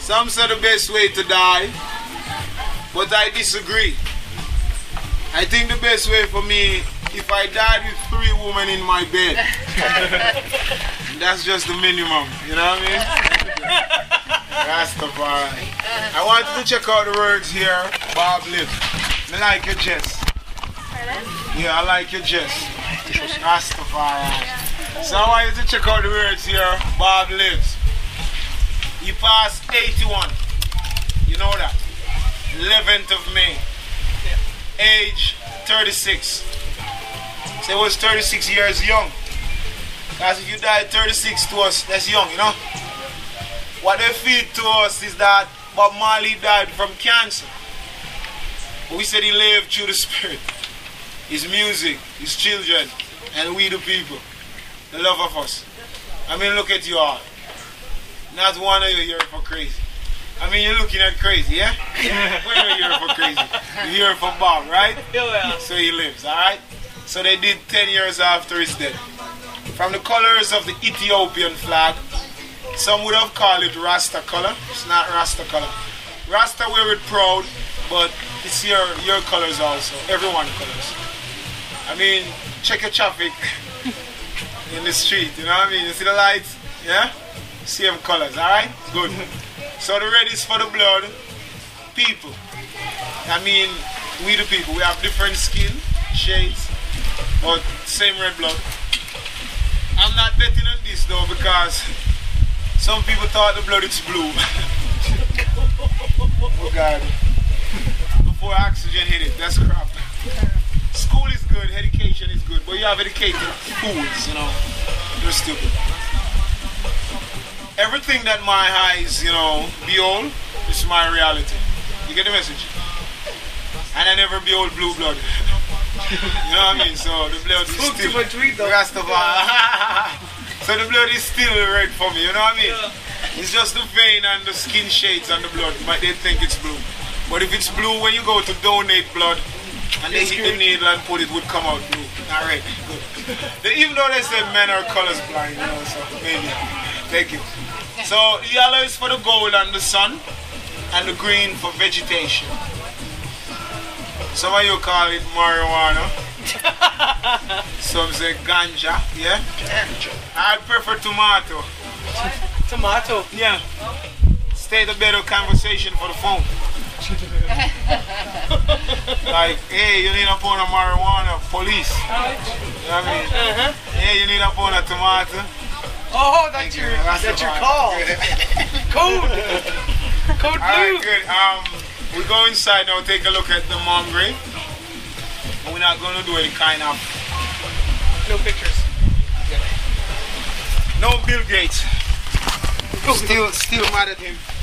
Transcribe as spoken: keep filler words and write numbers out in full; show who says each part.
Speaker 1: Some say the best way to die, but I disagree. I think the best way for me, if I died with three women in my bed, that's just the minimum, you know what I mean? Rastafari. I wanted to check out the words here, Bob Lives. I like your chest. Yeah, I like your chest. Rastafari. So I want you to check out the words here, Bob Lives. He passed eighty-one. You know that. eleventh of May. Age thirty-six. So he was thirty-six years young. Because if you die at thirty-six to us, that's young, you know? What they feed to us is that Bob Marley died from cancer. But we said he lived through the spirit. His music, his children, and we the people. The love of us. I mean, look at you all. Not one of you here for crazy. I mean, you're looking at crazy, yeah? When are you here for crazy? You're here for Bob, right?
Speaker 2: Yeah.
Speaker 1: So he lives, alright? So they did ten years after his death. From the colors of the Ethiopian flag, some would have called it Rasta color. It's not Rasta color. Rasta wear it proud, but it's your, your colors also. Everyone colors. I mean, check your traffic in the street, you know what I mean? You see the lights? Yeah? Same colors, alright? Good. So the red is for the blood. People. I mean, we the people, we have different skin, shades, but same red blood. I'm not betting on this though because some people thought the blood is blue. Oh God. Before oxygen hit it, that's crap. School is good, education is good, but you have educated fools, you know. You're stupid. Everything that my eyes, you know, behold is my reality. You get the message? And I never behold blue blood. You know what I mean? So the blood is still Rastafari. So the blood is still red for me, you know what I mean? Yeah. It's just the vein and the skin shades and the blood, but they think it's blue. But if it's blue, when you go to donate blood and they hit the needle and put it, would come out blue. Not red. Good. They, even though they say men are colors blind, you know, so maybe. Thank you. So the yellow is for the gold and the sun, and the green for vegetation. Some of you call it marijuana. Some say ganja, yeah? I prefer tomato.
Speaker 2: Tomato?
Speaker 1: Yeah. Stay the better conversation for the phone. Like, hey, you need a pound of marijuana, police. You know what I mean? Uh-huh. Hey, you need a pound of tomato.
Speaker 2: Oh, that's your, that's your call. Code. Code blue.
Speaker 1: Alright, good. Um, we go inside now, take a look at the mom grave. And we're not going to do any kind of...
Speaker 2: No pictures.
Speaker 1: No Bill Gates. Still, still mad at him.